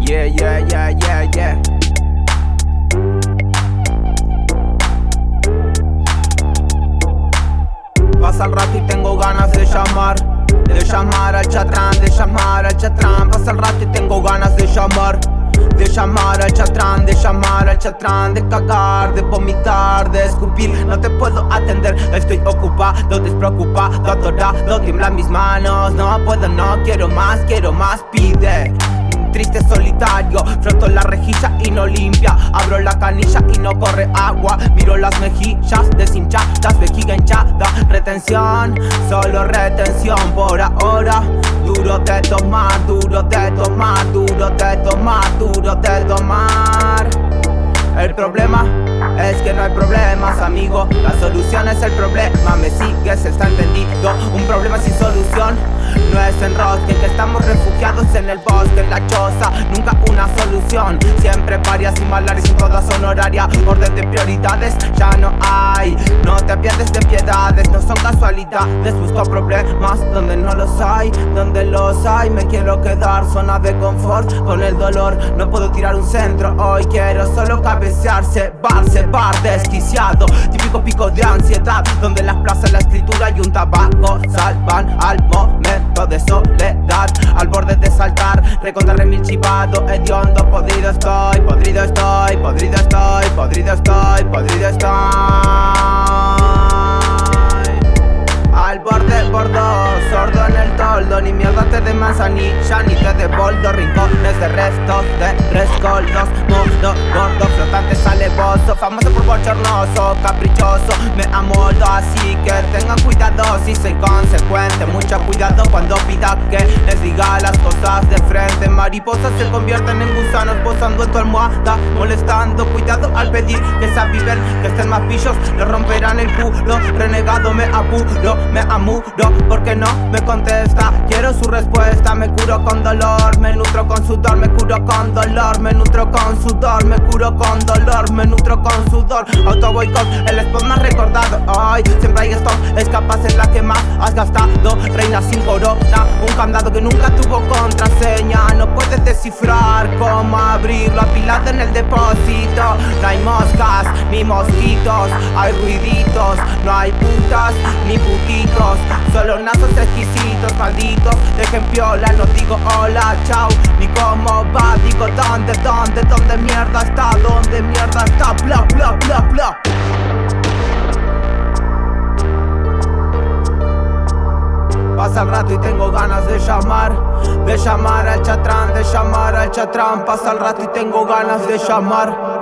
Yeah, yeah, yeah, yeah, yeah. Pasa el rato y tengo ganas de llamar al chatrán, de llamar al chatrán. Pasa el rato y tengo ganas de llamar al chatrán, de llamar al chatrán, de cagar, de vomitar, de escupir. No te puedo atender, estoy ocupado, despreocupado, adorado, tiemblan mis manos. No puedo, no quiero más, pide. Triste solitario, froto la rejilla y no limpia. Abro la canilla y no corre agua. Miro las mejillas deshinchadas, vejiga hinchada. Retención, solo retención por ahora. Duro de tomar, duro de tomar, duro de tomar, duro de tomar. El problema es que no hay problemas, amigo. La solución es el problema, me sigues, está entendido. Un problema sin solución no es enrosque, que estamos refugiados en el bosque, en la choza, nunca una solución. Siempre varias y malares y todas son horarias. Orden de prioridades ya no hay. No te pierdes de piedades, no son casualidades. Busco problemas donde no los hay, donde los hay. Me quiero quedar, zona de confort. Con el dolor no puedo tirar un centro. Hoy quiero solo cabecearse, bar desquiciado. Típico pico de ansiedad, donde las plazas, la escritura y un tabaco salvan al momento de soledad. Al borde de saltar, recontarle mil chivados, hediondo. Podrido estoy, podrido estoy, podrido estoy, podrido estoy, podrido estoy. Al borde bordo, sordo en el toldo. Ni mierda te de manzanilla, ni te de boldo. Rincones de restos, de rescoldos. Mundo gordo, flotante salevoso. Famoso por bochornoso, caprichoso. Me amoldo, así que tengan cuidado si soy consecuente. Mucho cuidado cuando pida que les diga las cosas de frente. Mariposas se convierten en gusanos posando en tu almohada, molestando. Cuidado al pedir que se aviven, que estén más pillos, le romperán el culo. Renegado me apuro, me amuro porque no me contesta. Quiero su respuesta, me curo con dolor, me nutro con sudor, me curo con dolor, me nutro con sudor, me curo con dolor, me nutro con sudor. Auto boicot, el spot más recordado. Ay, siempre hay stop, es capaz en la que más has gastado. Reina sin corona, un candado que nunca tuvo contraseña. No puedes descifrar cómo abrirlo, apilado en el depósito. No hay moscas ni mosquitos, hay ruiditos. No hay putas ni putitos, solo nazos exquisitos, malditos. Dejen piola, no digo hola, chao, ni cómo va. Digo dónde mierda está, dónde mierda está, bla, bla, bla, bla. Pasa el rato y tengo ganas de llamar al chatrán, de llamar al chatrán. Pasa el rato y tengo ganas de llamar